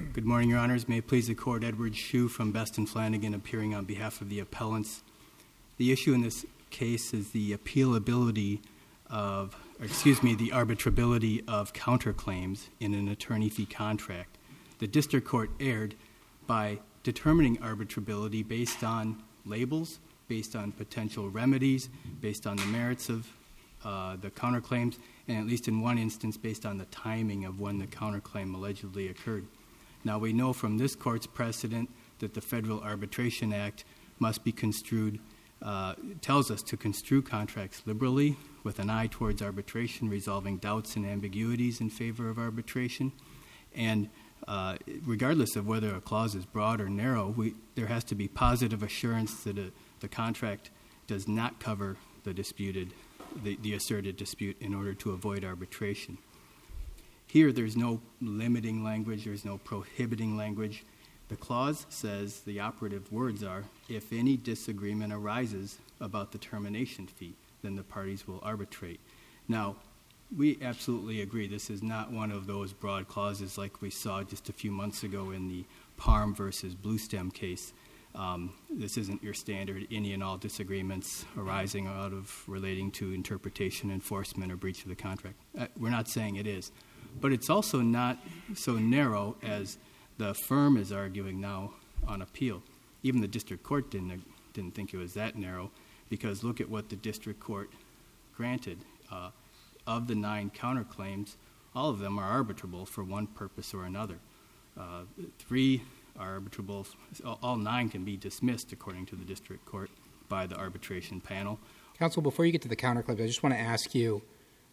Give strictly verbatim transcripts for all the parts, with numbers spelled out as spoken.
Good morning, Your Honors. May it please the Court, Edward Shue from Best and Flanagan appearing on behalf of the appellants. The issue in this case is the appealability of, or excuse me, the arbitrability of counterclaims in an attorney fee contract. The district court erred by determining arbitrability based on labels, based on potential remedies, based on the merits of uh, the counterclaims, and at least in one instance, based on the timing of when the counterclaim allegedly occurred. Now, we know from this court's precedent that the Federal Arbitration Act must be construed, uh, tells us to construe contracts liberally with an eye towards arbitration, resolving doubts and ambiguities in favor of arbitration. And uh, regardless of whether a clause is broad or narrow, we, there has to be positive assurance that a, the contract does not cover the disputed, the, the asserted dispute in order to avoid arbitration. Here, there's no limiting language, there's no prohibiting language. The clause says, the operative words are, if any disagreement arises about the termination fee, then the parties will arbitrate. Now, we absolutely agree this is not one of those broad clauses like we saw just a few months ago in the Parm versus Bluestem case. Um, this isn't your standard any and all disagreements arising out of relating to interpretation, enforcement, or breach of the contract. Uh, we're not saying it is. But it's also not so narrow as the firm is arguing now on appeal. Even the district court didn't didn't think it was that narrow, because look at what the district court granted. Uh, of the nine counterclaims, all of them are arbitrable for one purpose or another. Uh, three are arbitrable. All nine can be dismissed, according to the district court, by the arbitration panel. Counsel, before you get to the counterclaims, I just want to ask you,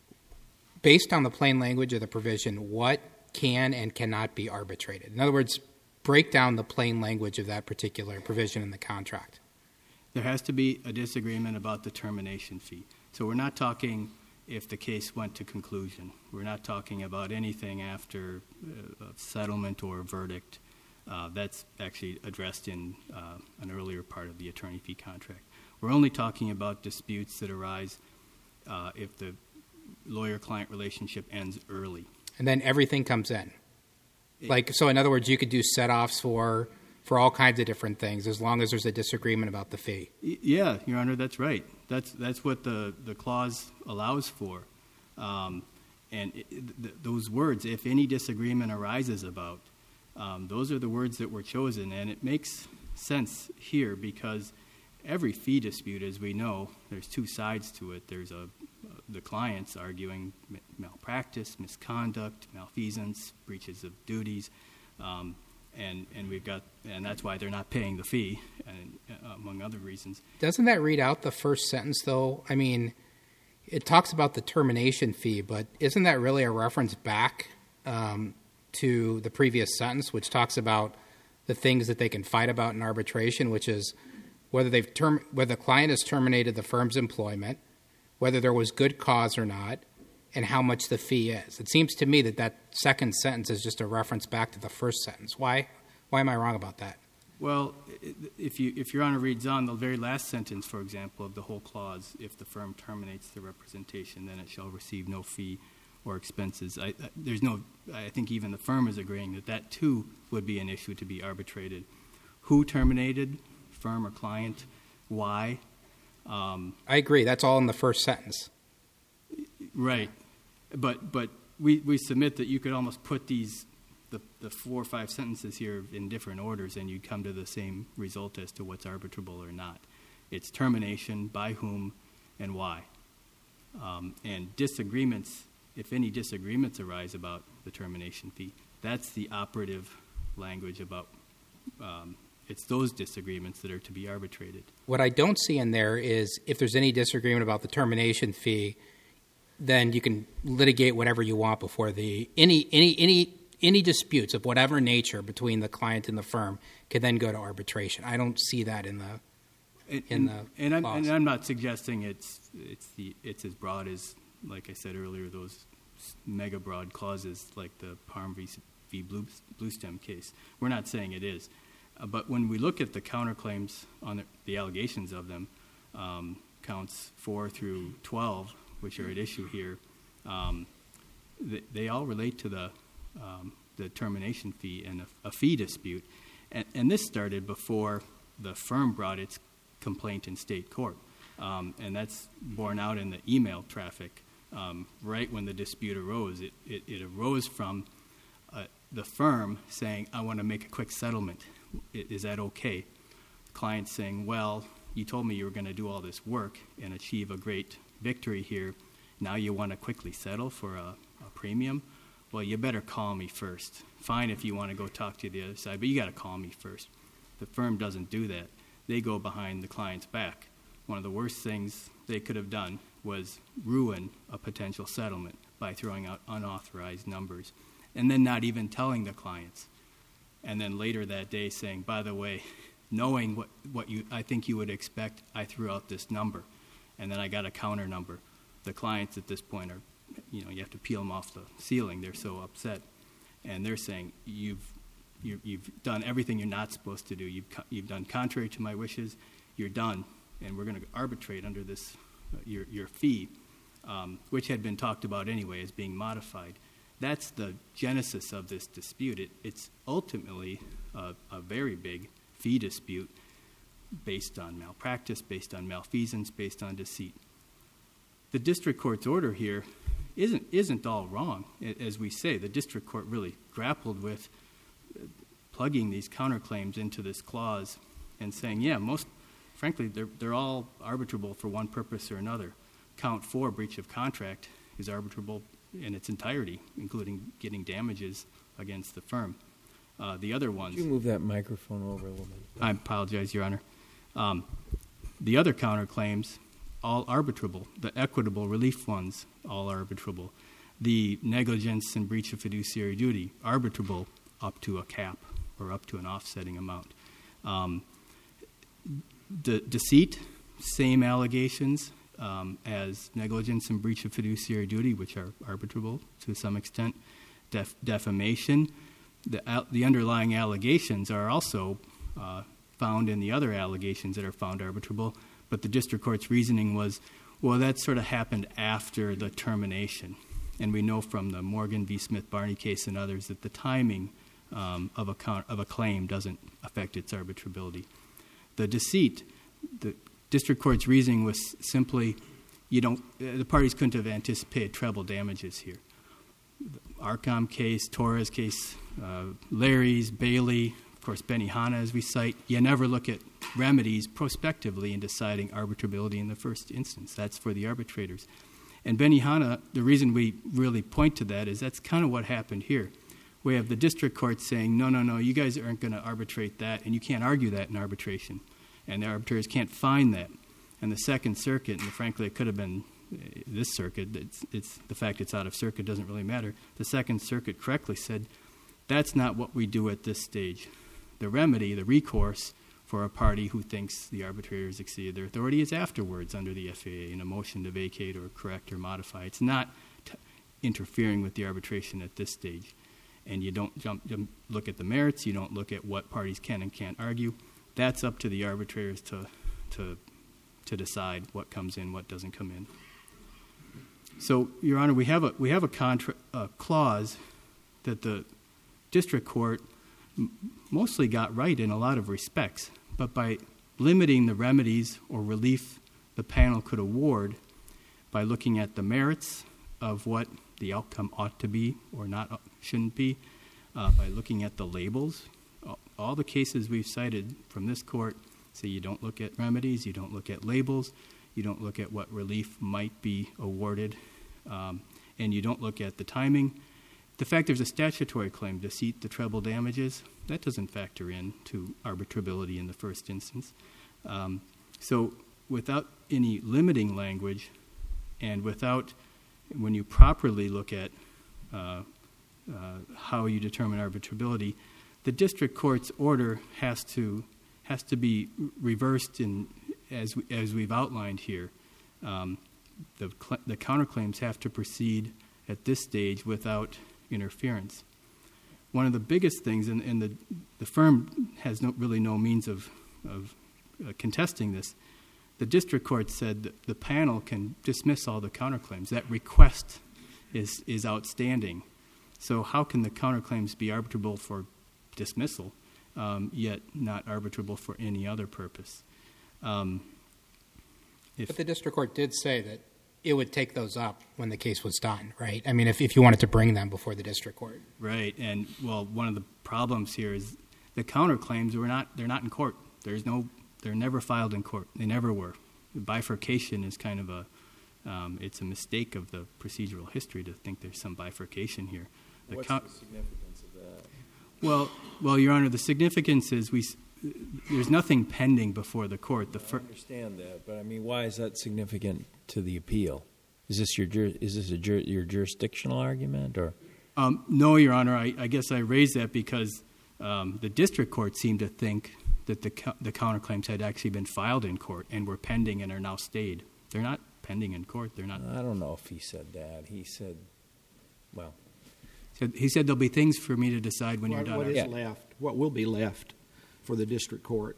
based on the plain language of the provision, what can and cannot be arbitrated? In other words, break down the plain language of that particular provision in the contract. There has to be a disagreement about the termination fee. So we're not talking if the case went to conclusion. We're not talking about anything after uh, a settlement or a verdict. Uh, that's actually addressed in uh, an earlier part of the attorney fee contract. We're only talking about disputes that arise uh, if the lawyer-client relationship ends early. And then everything comes in. It, like, so in other words, you could do set-offs for for all kinds of different things as long as there's a disagreement about the fee. Y- yeah, Your Honor, that's right. That's that's what the, the clause allows for. Um, and it, th- those words, if any disagreement arises about, um, those are the words that were chosen. And it makes sense here because every fee dispute, as we know, there's two sides to it. There's a the clients arguing malpractice, misconduct, malfeasance, breaches of duties, um, and and we've got and that's why they're not paying the fee, and uh, among other reasons. Doesn't that read out the first sentence, though? I mean, it talks about the termination fee, but isn't that really a reference back um, to the previous sentence, which talks about the things that they can fight about in arbitration, which is whether they've term whether the client has terminated the firm's employment, whether there was good cause or not, and how much the fee is. It seems to me that that second sentence is just a reference back to the first sentence. Why? Why am I wrong about that? Well, if you if Your Honor reads on the very last sentence, for example, of the whole clause, if the firm terminates the representation, then it shall receive no fee or expenses. I, I, there's no. I think even the firm is agreeing that that too would be an issue to be arbitrated. Who terminated, firm or client? Why? Um, I agree. That's all in the first sentence. Right. But but we, we submit that you could almost put these, the, the four or five sentences here in different orders and you'd come to the same result as to what's arbitrable or not. It's termination, by whom, and why. Um, and disagreements, if any disagreements arise about the termination fee, that's the operative language about um it's those disagreements that are to be arbitrated. What I don't see in there is if there's any disagreement about the termination fee, then you can litigate whatever you want before the any any any any disputes of whatever nature between the client and the firm can then go to arbitration. I don't see that in the and, in and, the and I'm, clause. and I'm not suggesting it's it's the it's as broad as, like I said earlier, those mega broad clauses like the Parm v. v. Blue, Bluestem case. We're not saying it is. Uh, but when we look at the counterclaims on the, the allegations of them, um, counts four through twelve, which are at issue here, um, they, they all relate to the um, the termination fee and a, a fee dispute. And, and this started before the firm brought its complaint in state court. Um, and that's borne out in the email traffic. Um, right when the dispute arose, it, it, it arose from uh, the firm saying, I want to make a quick settlement. Is that okay? The client saying, well, you told me you were going to do all this work and achieve a great victory here. Now you want to quickly settle for a, a premium? Well, you better call me first. Fine if you want to go talk to the other side, but you got to call me first. The firm doesn't do that. They go behind the client's back. One of the worst things they could have done was ruin a potential settlement by throwing out unauthorized numbers and then not even telling the clients. And then later that day saying, by the way, knowing what, what you I think you would expect, I threw out this number. And then I got a counter number. The clients at this point are, you know, you have to peel them off the ceiling. They're so upset. And they're saying, you've you, you've done everything you're not supposed to do. You've, you've done contrary to my wishes. You're done. And we're going to arbitrate under this, uh, your, your fee, um, which had been talked about anyway as being modified. That's the genesis of this dispute. It, it's ultimately a, a very big fee dispute based on malpractice, based on malfeasance, based on deceit. The district court's order here isn't isn't all wrong. As we say, the district court really grappled with plugging these counterclaims into this clause and saying, yeah, most, frankly, they're, they're all arbitrable for one purpose or another. Count four, breach of contract, is arbitrable in its entirety, including getting damages against the firm. Uh, the other ones... Could you move that microphone over a little bit? I apologize, Your Honor. Um, the other counterclaims, all arbitrable. The equitable relief ones, all arbitrable. The negligence and breach of fiduciary duty, arbitrable up to a cap or up to an offsetting amount. Um, de- deceit, same allegations um, as negligence and breach of fiduciary duty, which are arbitrable to some extent. Def- defamation, the, uh, the underlying allegations are also uh, found in the other allegations that are found arbitrable, but the district court's reasoning was, well, that sort of happened after the termination. And we know from the Morgan v. Smith-Barney case and others that the timing um, of, a count, of a claim doesn't affect its arbitrability. The deceit, the district court's reasoning was simply, you don't, the parties couldn't have anticipated treble damages here. The Arcom case, Torres case, uh, Larry's, Bailey, of course, Benihana, as we cite, you never look at remedies prospectively in deciding arbitrability in the first instance. That's for the arbitrators. And Benihana, the reason we really point to that is that's kind of what happened here. We have the district court saying, no, no, no, you guys aren't going to arbitrate that, and you can't argue that in arbitration. And the arbitrators can't find that. And the Second Circuit, and frankly, it could have been this circuit, it's, it's the fact it's out of circuit doesn't really matter. The Second Circuit correctly said, that's not what we do at this stage. The remedy, the recourse for a party who thinks the arbitrators exceeded their authority is afterwards under the F A A in a motion to vacate or correct or modify. It's not t- interfering with the arbitration at this stage. And you don't jump, jump, look at the merits. You don't look at what parties can and can't argue. That's up to the arbitrators to to to decide what comes in, what doesn't come in. So, Your Honor, we have a we have a, contra- a clause that the district court m- mostly got right in a lot of respects, but by limiting the remedies or relief the panel could award by looking at the merits of what the outcome ought to be or not shouldn't be, uh, by looking at the labels. All the cases we've cited from this court say you don't look at remedies, you don't look at labels, you don't look at what relief might be awarded, um, and you don't look at the timing. The fact there's a statutory claim, deceit, the treble damages, that doesn't factor in to arbitrability in the first instance. Um, so without any limiting language and without, when you properly look at uh, uh, how you determine arbitrability, the district court's order has to has to be reversed in, as we, as we've outlined here. Um, the cl- the counterclaims have to proceed at this stage without interference. One of the biggest things, and, and the the firm has no, really no means of of uh, contesting this. The district court said that the panel can dismiss all the counterclaims. That request is is outstanding, So how can the counterclaims be arbitrable for dismissal, um, yet not arbitrable for any other purpose? Um, if, but the district court did say that it would take those up when the case was done, right? I mean, if, if you wanted to bring them before the district court. Right, and, well, one of the problems here is the counterclaims were not, they're not in court. There's no, they're never filed in court. They never were. Bifurcation is kind of a, um, it's a mistake of the procedural history to think there's some bifurcation here. The What's count- the significance of that? Well, well, Your Honor, the significance is we, there's nothing pending before the court. The fir- I understand that, but I mean, why is that significant to the appeal? Is this your jur- is this a jur- your jurisdictional argument, or? Um, no, Your Honor. I, I guess I raised that because um, the district court seemed to think that the co- the counterclaims had actually been filed in court and were pending and are now stayed. They're not pending in court. They're not. I don't know if he said that. He said, well, So he said there'll be things for me to decide when What, you're done. what is Yeah. left? What will be left for the district court?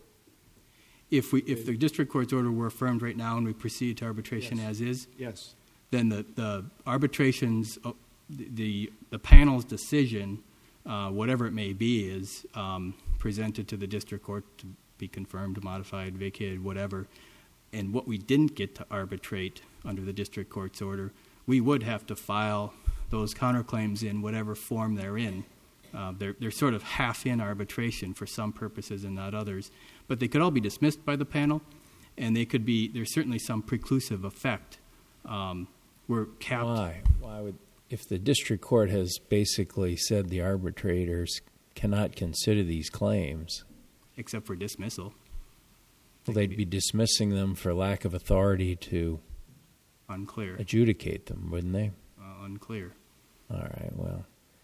If we if the district court's order were affirmed right now and we proceed to arbitration Yes. as is, Yes. then the the arbitrations, uh, the, the the panel's decision, uh, whatever it may be, is um, presented to the district court to be confirmed, modified, vacated, whatever. And what we didn't get to arbitrate under the district court's order, we would have to file those counterclaims in whatever form they're in. Uh, they're they're sort of half in arbitration for some purposes and not others, but they could all be dismissed by the panel, and they could be. There's certainly some preclusive effect. Um, we're capped. why? Why would if the district court has basically said the arbitrators cannot consider these claims? Except for dismissal. Well, they'd be dismissing them for lack of authority to Unclear. adjudicate them, wouldn't they? Uh, unclear. All right, well.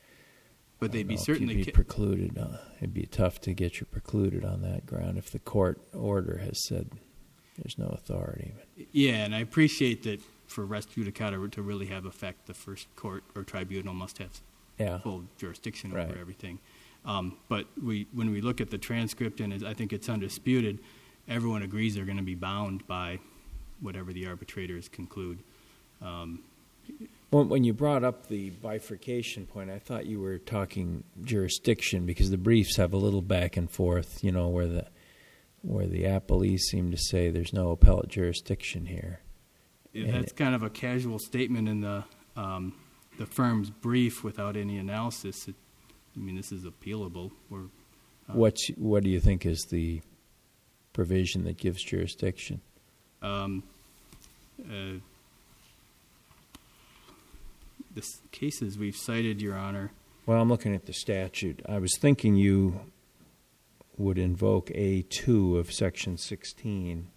But I they'd don't be know if certainly. you'd be ca- precluded. Uh, it'd be tough to get you precluded on that ground if the court order has said there's no authority. yeah, and I appreciate that for res judicata to really have effect, the first court or tribunal must have Yeah. full jurisdiction Right. over everything. Um, but we, when we look at the transcript, and I think it's undisputed, everyone agrees they're going to be bound by whatever the arbitrators conclude. Um, When, when you brought up the bifurcation point, I thought you were talking jurisdiction because the briefs have a little back and forth, you know, where the where the appellees seem to say there's no appellate jurisdiction here. Yeah, that's kind of a casual statement in the um, the firm's brief without any analysis. It, I mean, this is appealable. Or uh, What's what do you think is the provision that gives jurisdiction? um, uh, the s- cases we've cited, Your Honor. Well, I'm looking at the statute. I was thinking you would invoke A two of Section sixteen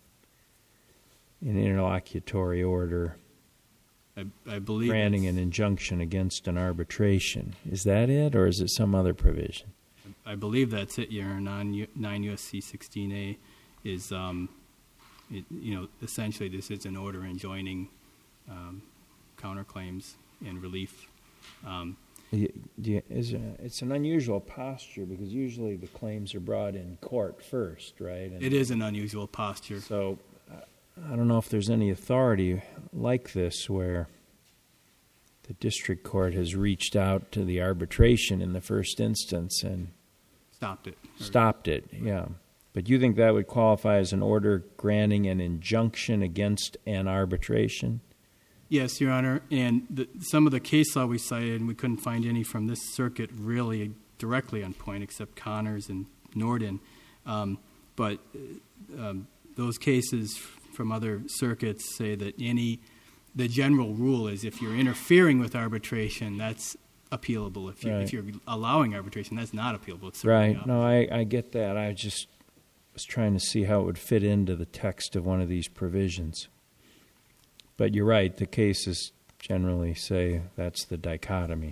in interlocutory order, I, I believe granting it's- an injunction against an arbitration. Is that it, or is it some other provision? I believe that's it, Your Honor. nine U S C sixteen A is, um, it, you know, essentially this is an order enjoining um, counterclaims and relief. Um, Y- do you- is it- It's an unusual posture because usually the claims are brought in court first, right? And it is an unusual posture. So uh, I don't know if there's any authority like this where the district court has reached out to the arbitration in the first instance and Stopped it. Or- stopped it, yeah. But you think that would qualify as an order granting an injunction against an arbitration? Yes, Your Honor. And the, some of the case law we cited, and we couldn't find any from this circuit really directly on point, except Connors and Norden. Um, but uh, um, those cases from other circuits say that any, the general rule is if you're interfering with arbitration, that's appealable. If, you, Right. if you're allowing arbitration, that's not appealable. It's certainly Right. not. No, I, I get that. I just was trying to see how it would fit into the text of one of these provisions. But you're right. The cases generally say that's the dichotomy.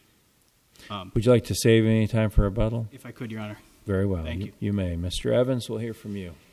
Um, Would you like to save any time for rebuttal? if I could, Your Honor. Very well. Thank you. you. You may. Mister Evans, we'll hear from you.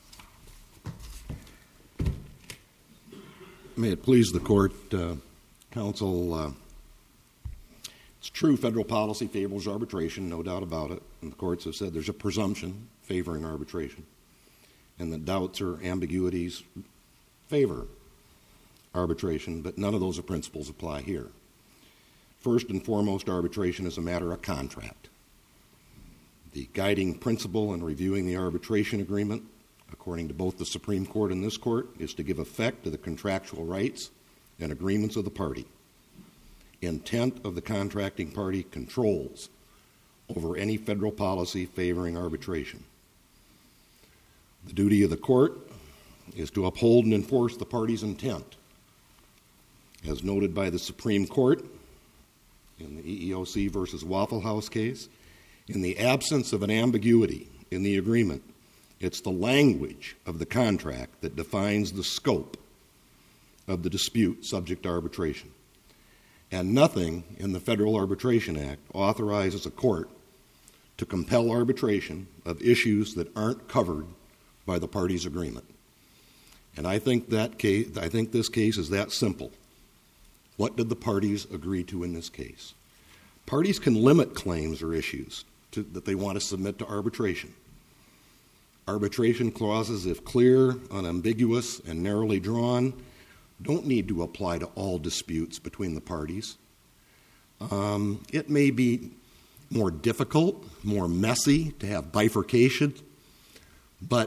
May it please the court, uh, Counsel, uh, it's true federal policy favors arbitration, no doubt about it. And the courts have said there's a presumption favoring arbitration. And the doubts or ambiguities favor arbitration, but none of those principles apply here. First and foremost, arbitration is a matter of contract. The guiding principle in reviewing the arbitration agreement, according to both the Supreme Court and this court, is to give effect to the contractual rights and agreements of the party. Intent of the contracting party controls over any federal policy favoring arbitration. The duty of the court is to uphold and enforce the party's intent. As noted by the Supreme Court in the E E O C versus Waffle House case, in the absence of an ambiguity in the agreement, it's the language of the contract that defines the scope of the dispute subject to arbitration. And nothing in the Federal Arbitration Act authorizes a court to compel arbitration of issues that aren't covered by the party's agreement. And I think that case, I think this case is that simple. What did the parties agree to in this case? Parties can limit claims or issues to, that they want to submit to arbitration. Arbitration clauses, if clear, unambiguous, and narrowly drawn, don't need to apply to all disputes between the parties. Um, it may be more difficult, more messy to have bifurcation, but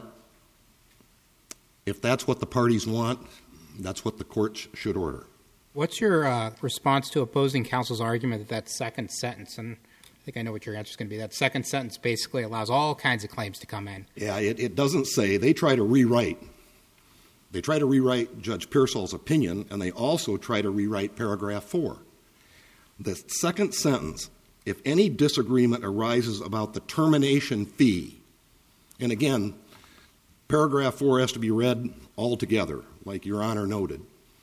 if that's what the parties want, that's what the courts should order. What's your uh, response to opposing counsel's argument that that second sentence, and I think I know what your answer is going to be, that second sentence basically allows all kinds of claims to come in? Yeah, it, it doesn't say. They try to rewrite. They try to rewrite Judge Pearsall's opinion, and they also try to rewrite paragraph four. The second sentence, if any disagreement arises about the termination fee, and again, paragraph four has to be read all together, like Your Honor noted,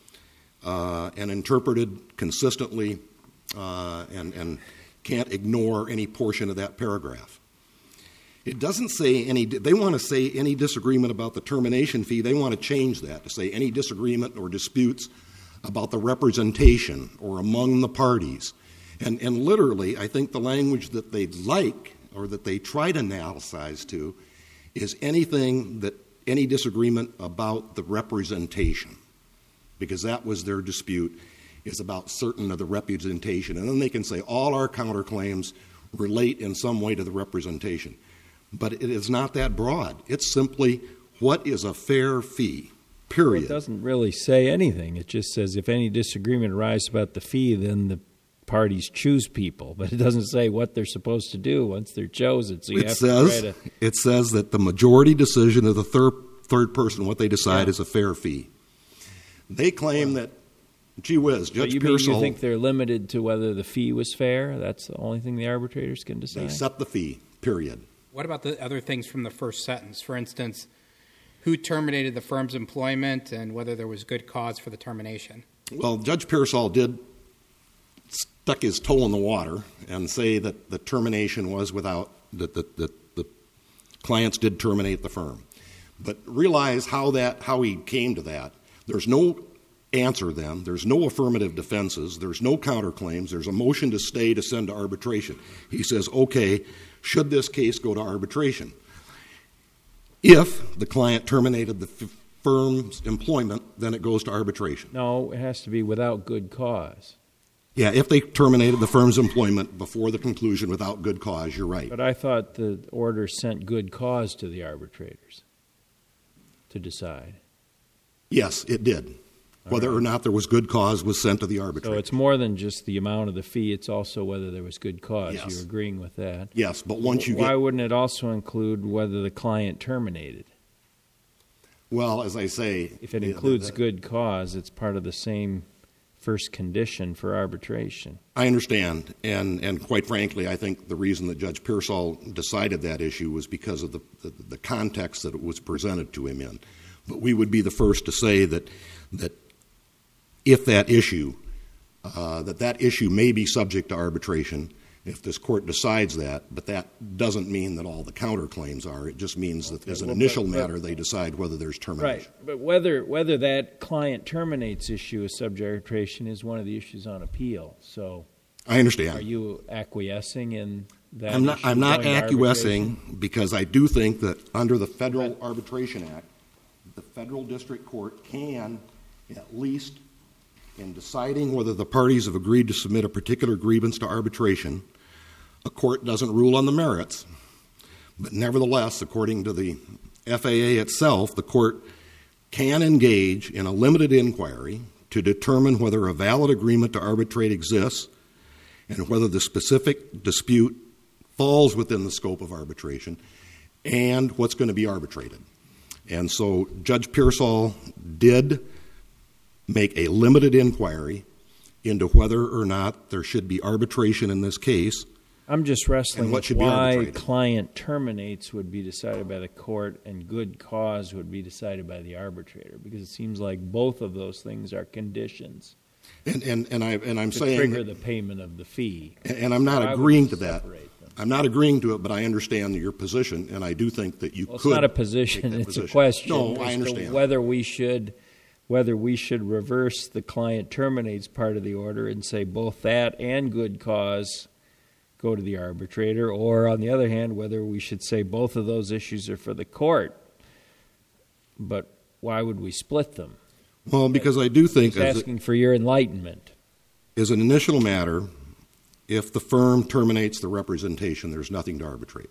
uh, and interpreted consistently uh, and, and can't ignore any portion of that paragraph. It doesn't say any, they want to say any disagreement about the termination fee. They want to change that to say any disagreement or disputes about the representation or among the parties. And, and literally, I think the language that they'd like or that they try to analyze to is anything that, any disagreement about the representation, because that was their dispute, is about certain of the representation. And then they can say all our counterclaims relate in some way to the representation. But it is not that broad. It's simply what is a fair fee, period. Well, it doesn't really say anything. It just says if any disagreement arises about the fee, then the parties choose people. But it doesn't say what they're supposed to do once they're chosen. So you it have says, to try to... It says that the majority decision of the third, third person, what they decide, yeah. is a fair fee. They claim that, gee whiz, Judge but you Pearsall... mean you think they're limited to whether the fee was fair? That's the only thing the arbitrators can decide? They set the fee, period. What about the other things from the first sentence? For instance, who terminated the firm's employment and whether there was good cause for the termination? Well, Judge Pearsall did stuck his toe in the water and say that the termination was without, that the, the, the clients did terminate the firm. But realize how that, how he came to that. There's no answer then. There's no affirmative defenses. There's no counterclaims. There's a motion to stay to send to arbitration. He says, okay, should this case go to arbitration? If the client terminated the f- firm's employment, then it goes to arbitration. No, it has to be without good cause. Yeah, if they terminated the firm's employment before the conclusion without good cause, you're right. But I thought the order sent good cause to the arbitrators to decide. Yes, it did. Whether or not there was good cause was sent to the arbitrator. So it's more than just the amount of the fee. It's also whether there was good cause. Yes. You're agreeing with that. Yes, but once you Why get... wouldn't it also include whether the client terminated? Well, as I say... If it the, includes the, the, good cause, it's part of the same first condition for arbitration. I understand. And, and quite frankly, I think the reason that Judge Pearsall decided that issue was because of the, the, the context that it was presented to him in. But we would be the first to say that that if that issue, uh, that that issue may be subject to arbitration, if this court decides that, but that doesn't mean that all the counterclaims are. It just means that as an well, initial but- but- matter, they decide whether there's termination. Right, but whether whether that client terminates issue of subject arbitration is one of the issues on appeal. So, I understand. are you acquiescing in that? I'm not, issue I'm not going to acquiescing arbitration? because I do think that under the Federal Arbitration Act, the federal district court can, at least in deciding whether the parties have agreed to submit a particular grievance to arbitration, a court doesn't rule on the merits, but nevertheless, according to the F A A itself, the court can engage in a limited inquiry to determine whether a valid agreement to arbitrate exists and whether the specific dispute falls within the scope of arbitration and what's going to be arbitrated. And so Judge Pearsall did make a limited inquiry into whether or not there should be arbitration in this case. I'm just wrestling And what with should be why arbitrated. client terminates would be decided by the court and good cause would be decided by the arbitrator, because it seems like both of those things are conditions And and, and I and I'm to saying trigger the payment of the fee. and, and I'm not Why would agreeing we to that. separate them? I'm not agreeing to it, but I understand your position, and I do think that you Well, it's could. not a take position; that it's position. a question. No, as I to understand. whether we should, whether we should reverse the client terminates part of the order and say both that and good cause go to the arbitrator, or on the other hand, whether we should say both of those issues are for the court. But why would we split them? Well, because I do think Just as, asking for your enlightenment. as an initial matter, if the firm terminates the representation, there's nothing to arbitrate.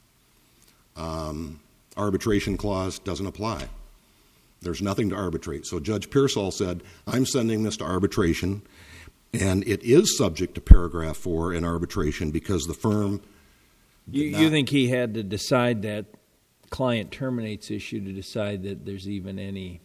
Um, arbitration clause doesn't apply. There's nothing to arbitrate. So Judge Pearsall said, I'm sending this to arbitration, and it is subject to paragraph four in arbitration because the firm did You, not- you think he had to decide that client terminates issue to decide that there's even any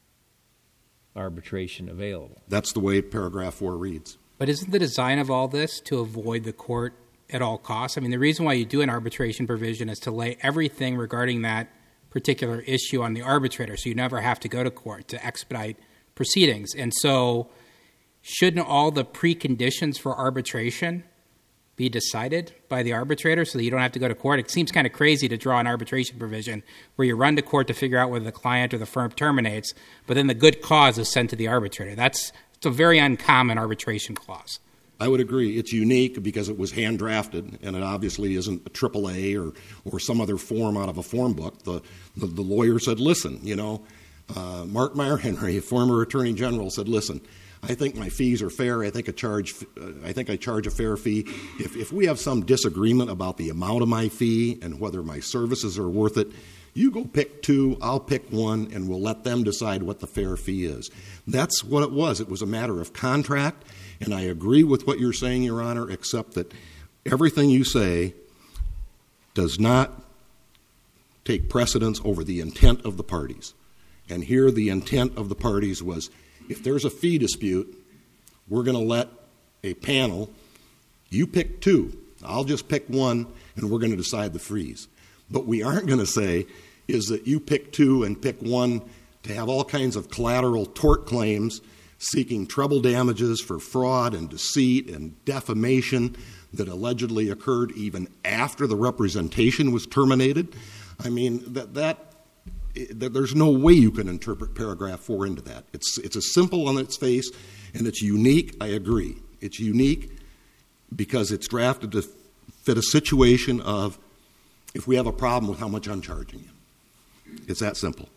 arbitration available? That's the way paragraph four reads. But isn't the design of all this to avoid the court at all costs? I mean, the reason why you do an arbitration provision is to lay everything regarding that particular issue on the arbitrator, so you never have to go to court to expedite proceedings. And so shouldn't all the preconditions for arbitration be decided by the arbitrator so that you don't have to go to court? It seems kind of crazy to draw an arbitration provision where you run to court to figure out whether the client or the firm terminates, but then the good cause is sent to the arbitrator. That's it's a very uncommon arbitration clause. I would agree. It's unique because it was hand drafted, and it obviously isn't a triple A or, or some other form out of a form book. The, the, the lawyer said, listen, you know, uh, Mark Meyer Henry, a former attorney general, said, listen, I think my fees are fair. I think I charge, uh, I think I charge a fair fee. If, if we have some disagreement about the amount of my fee and whether my services are worth it, you go pick two, I'll pick one, and we'll let them decide what the fair fee is. That's what it was. It was a matter of contract, and I agree with what you're saying, Your Honor, except that everything you say does not take precedence over the intent of the parties. And here the intent of the parties was, if there's a fee dispute, we're going to let a panel, you pick two, I'll just pick one, and we're going to decide the fees. But we aren't going to say is that you pick two and pick one to have all kinds of collateral tort claims seeking treble damages for fraud and deceit and defamation that allegedly occurred even after the representation was terminated. I mean, that, that, that there's no way you can interpret paragraph four into that. It's, it's a simple on its face, and it's unique. I agree. It's unique because it's drafted to fit a situation of, if we have a problem with how much I'm charging you. It's that simple.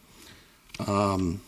Um,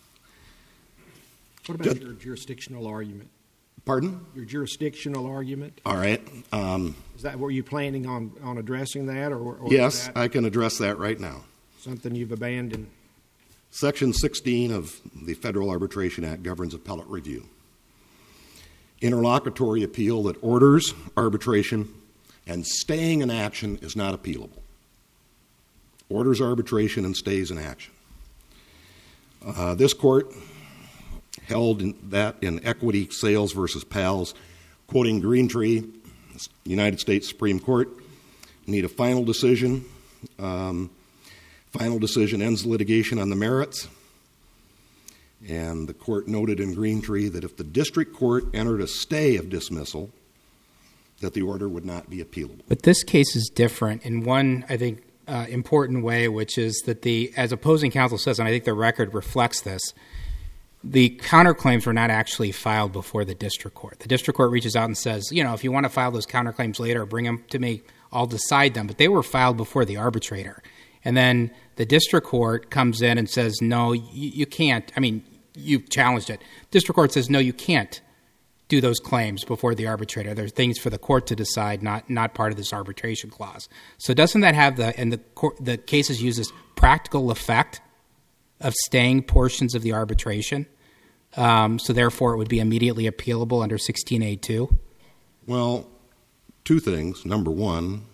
What about Judge- your jurisdictional argument? pardon? Your jurisdictional argument? All right. Um, Is that, were you planning on, on addressing that, or, or yes, is that I can address that right now. something you've abandoned? Section sixteen of the Federal Arbitration Act governs appellate review. Interlocutory appeal that orders arbitration and staying an action is not appealable. Orders arbitration and stays an action. Uh, this court held in that in Equity Sales versus Pals, quoting Greentree, United States Supreme Court, need a final decision. Um, final decision ends litigation on the merits. And the court noted in Greentree that if the district court entered a stay of dismissal that the order would not be appealable. But this case is different in one, I think, uh, important way, which is that the, as opposing counsel says, and I think the record reflects this, the counterclaims were not actually filed before the district court. The district court reaches out and says, you know, if you want to file those counterclaims later, bring them to me, I'll decide them. But they were filed before the arbitrator. And then the district court comes in and says, no, you, you can't. I mean, you've challenged it. District court says, no, you can't do those claims before the arbitrator. There's things for the court to decide, not not part of this arbitration clause. So doesn't that have the, and the court, the cases use this practical effect of staying portions of the arbitration? Um, so therefore it would be immediately appealable under sixteen A two? Well, two things. Number one,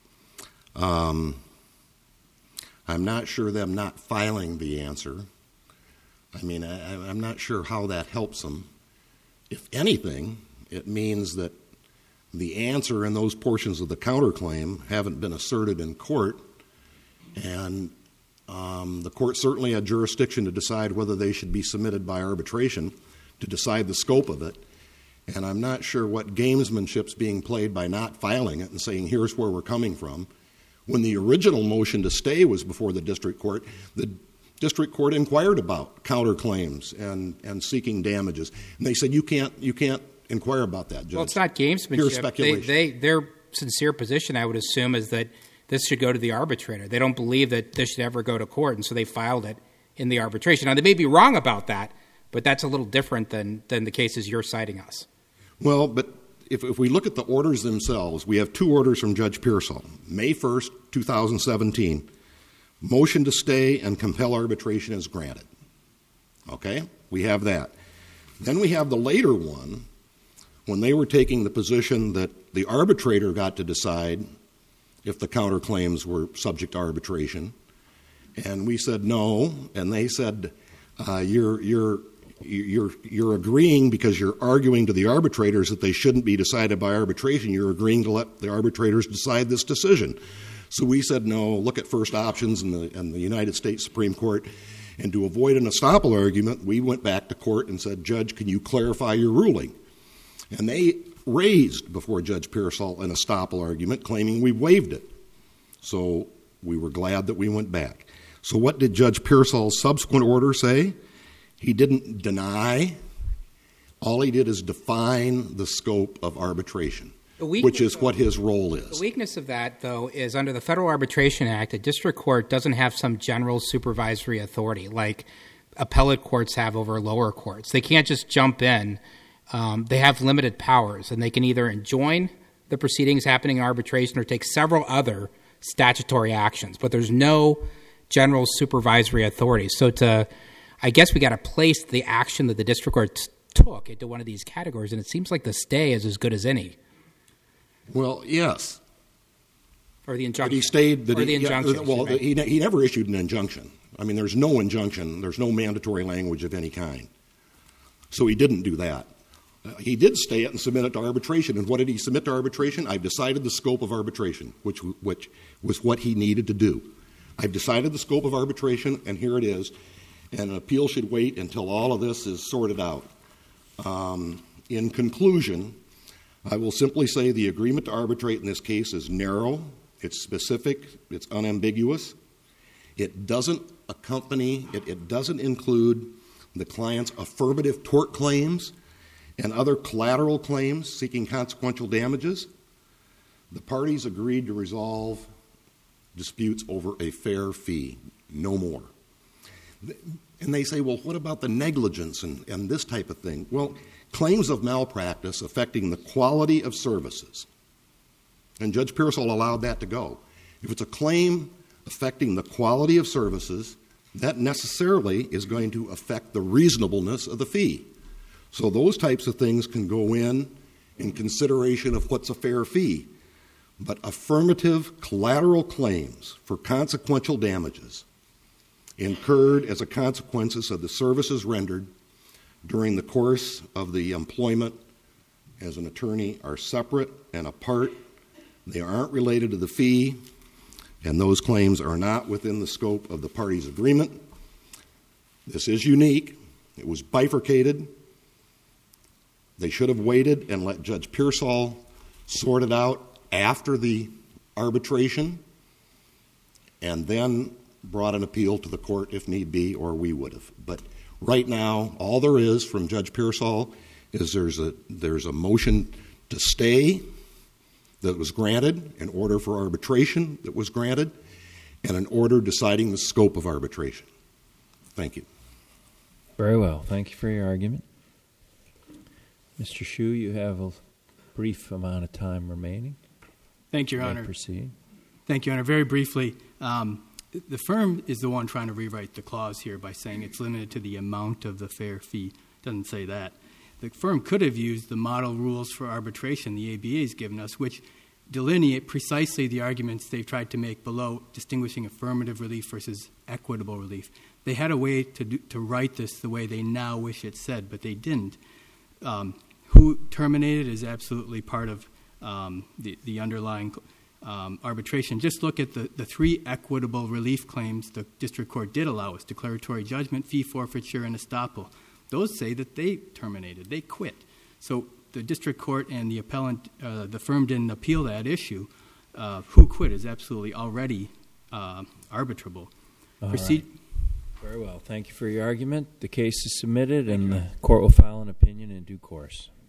um, I'm not sure them not filing the answer. I mean, I, I'm not sure how that helps them. If anything, it means that the answer in those portions of the counterclaim haven't been asserted in court, and um, the court certainly had jurisdiction to decide whether they should be submitted by arbitration to decide the scope of it. And I'm not sure what gamesmanship's being played by not filing it and saying, here's where we're coming from. When the original motion to stay was before the district court, the district court inquired about counterclaims and, and seeking damages. And they said, you can't you can't inquire about that, Judge. Well, it's not gamesmanship. Pure speculation. They, they, their sincere position, I would assume, is that this should go to the arbitrator. They don't believe that this should ever go to court, and so they filed it in the arbitration. Now, they may be wrong about that, but that's a little different than, than the cases you're citing us. Well, but if, if we look at the orders themselves, we have two orders from Judge Pearsall. May first, two thousand seventeen. Motion to stay and compel arbitration is granted. Okay? We have that. Then we have the later one when they were taking the position that the arbitrator got to decide if the counterclaims were subject to arbitration. And we said no, and they said uh, you're you're you're you're agreeing because you're arguing to the arbitrators that they shouldn't be decided by arbitration. You're agreeing to let the arbitrators decide this decision. So we said no, look at first options in the, in the United States Supreme Court. And to avoid an estoppel argument, we went back to court and said, Judge, can you clarify your ruling? And they raised before Judge Pearsall an estoppel argument claiming we waived it. So we were glad that we went back. So what did Judge Pearsall's subsequent order say? He didn't deny. All he did is define the scope of arbitration, which is what his role is. The weakness of that, though, is under the Federal Arbitration Act, a district court doesn't have some general supervisory authority like appellate courts have over lower courts. They can't just jump in. Um, they have limited powers, and they can either enjoin the proceedings happening in arbitration or take several other statutory actions. But there's no general supervisory authority. So to, I guess we got to place the action that the district court t- took into one of these categories, and it seems like the stay is as good as any. Well, yes. Or the injunction. But he stayed. That or the he, injunction. Yeah, well, he, he never issued an injunction. I mean, there's no injunction. There's no mandatory language of any kind. So he didn't do that. Uh, he did stay it and submit it to arbitration. And what did he submit to arbitration? I've decided the scope of arbitration, which which was what he needed to do. I've decided the scope of arbitration, and here it is. And an appeal should wait until all of this is sorted out. Um, in conclusion, I will simply say the agreement to arbitrate in this case is narrow, it's specific, it's unambiguous. It doesn't accompany, it, it doesn't include the client's affirmative tort claims and other collateral claims seeking consequential damages. The parties agreed to resolve disputes over a fair fee, no more. And they say, well, what about the negligence and, and this type of thing? Well, claims of malpractice affecting the quality of services. And Judge Pearsall allowed that to go. If it's a claim affecting the quality of services, that necessarily is going to affect the reasonableness of the fee. So those types of things can go in in consideration of what's a fair fee. But affirmative collateral claims for consequential damages incurred as a consequence of the services rendered during the course of the employment as an attorney are separate and apart. They aren't related to the fee, and those claims are not within the scope of the parties' agreement. This is unique. It was bifurcated. They should have waited and let Judge Pearsall sorted out after the arbitration, and then brought an appeal to the court if need be, or we would have. But right now, all there is from Judge Pearsall is there's a there's a motion to stay that was granted, an order for arbitration that was granted, and an order deciding the scope of arbitration. Thank you. Very well. Thank you for your argument. Mister Hsu, you have a brief amount of time remaining. Thank you, Your You may Honor. proceed. Thank you, Your Honor. Very briefly, um, the firm is the one trying to rewrite the clause here by saying it's limited to the amount of the fair fee. It doesn't say that. The firm could have used the model rules for arbitration the A B A has given us, which delineate precisely the arguments they've tried to make below, distinguishing affirmative relief versus equitable relief. They had a way to do, to write this the way they now wish it said, but they didn't. Um, who terminated is absolutely part of um, the, the underlying um, arbitration. Just look at the, the three equitable relief claims the district court did allow us: declaratory judgment, fee forfeiture, and estoppel. Those say that they terminated, they quit. So the district court and the appellant, uh, the firm didn't appeal that issue. Uh, who quit is absolutely already uh, arbitrable. All Proceed. right. Very well. Thank you for your argument. The case is submitted, and the court will file an opinion in due course.